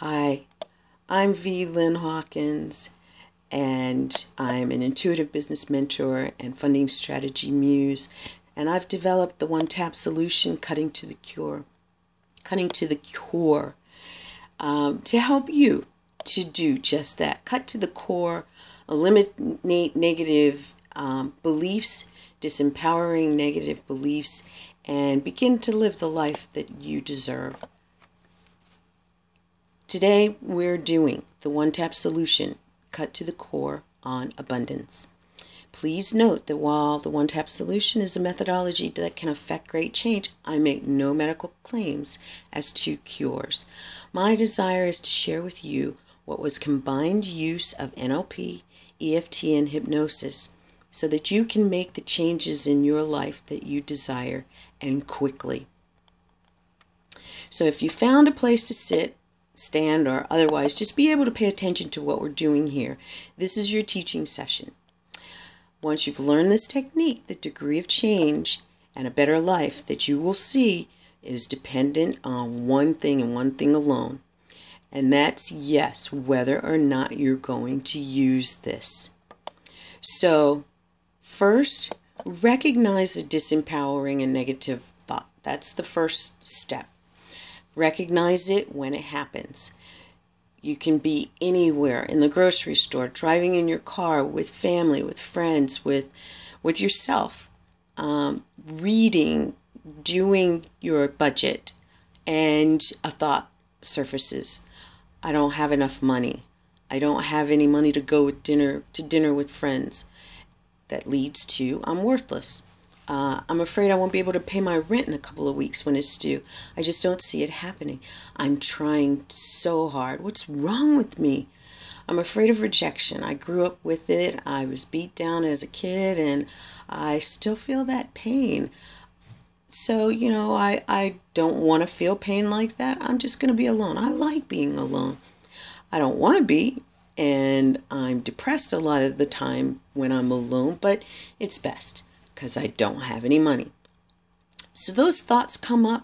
Hi, I'm V. Lynn Hawkins, and I'm an intuitive business mentor and funding strategy muse, and I've developed the One Tap solution, Cutting to the Core, to help you to do just that. Cut to the core, eliminate negative beliefs, disempowering negative beliefs, and begin to live the life that you deserve. Today, we're doing the One Tap solution, Cut to the Core on Abundance. Please note that while the One Tap solution is a methodology that can affect great change, I make no medical claims as to cures. My desire is to share with you what was combined use of NLP, EFT, and hypnosis so that you can make the changes in your life that you desire and quickly. So if you found a place to sit, stand, or otherwise, just be able to pay attention to what we're doing here. This is your teaching session. Once you've learned this technique, the degree of change and a better life that you will see is dependent on one thing and one thing alone. And that's, yes, whether or not you're going to use this. So, first, recognize the disempowering and negative thought. That's the first step. Recognize it when it happens. You can be anywhere, in the grocery store, driving in your car, with family, with friends, with yourself, reading, doing your budget, and a thought surfaces. I don't have enough money. I don't have any money to go to dinner with friends. That leads to I'm worthless. I'm afraid I won't be able to pay my rent in a couple of weeks when it's due. I just don't see it happening. I'm trying so hard. What's wrong with me? I'm afraid of rejection. I grew up with it. I was beat down as a kid, and I still feel that pain. So, I don't want to feel pain like that. I'm just going to be alone. I like being alone. I don't want to be, and I'm depressed a lot of the time when I'm alone, but it's best because I don't have any money. So those thoughts come up,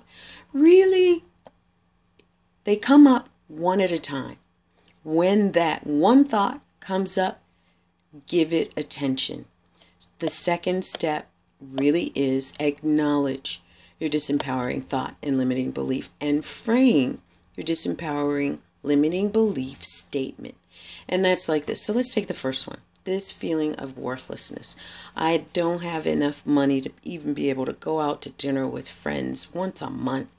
they come up one at a time. When that one thought comes up, give it attention. The second step really is acknowledge your disempowering thought and limiting belief and frame your disempowering limiting belief statement. And that's like this. So let's take the first one. This feeling of worthlessness. I don't have enough money to even be able to go out to dinner with friends once a month.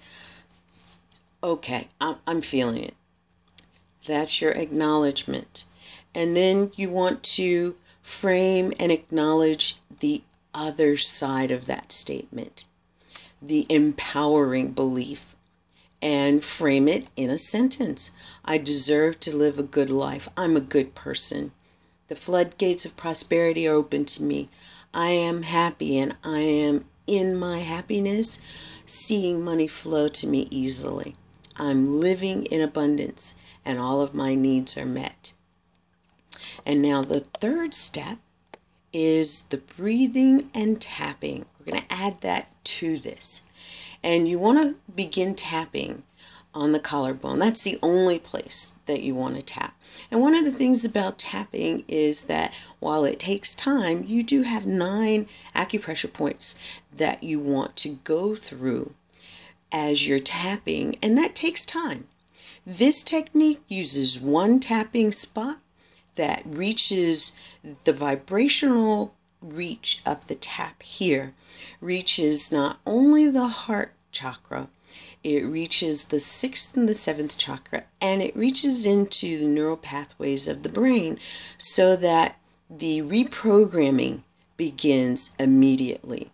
Okay, I'm feeling it. That's your acknowledgement. And then you want to frame and acknowledge the other side of that statement, the empowering belief, and frame it in a sentence. I deserve to live a good life. I'm a good person. The floodgates of prosperity are open to me. I am happy, and I am in my happiness, seeing money flow to me easily. I'm living in abundance, and all of my needs are met. And now the third step is the breathing and tapping. We're going to add that to this. And you want to begin tapping on the collarbone. That's the only place that you want to tap. And one of the things about tapping is that while it takes time, you do have 9 acupressure points that you want to go through as you're tapping, and that takes time. This technique uses one tapping spot that reaches the vibrational reach of the tap here, reaches not only the heart chakra, it reaches the 6th and the 7th chakra, and it reaches into the neural pathways of the brain so that the reprogramming begins immediately.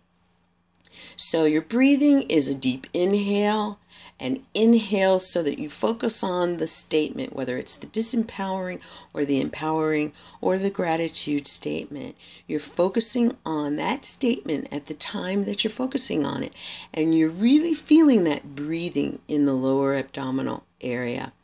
So your breathing is a deep inhale, and inhale so that you focus on the statement, whether it's the disempowering or the empowering or the gratitude statement. You're focusing on that statement at the time that you're focusing on it, and you're really feeling that breathing in the lower abdominal area.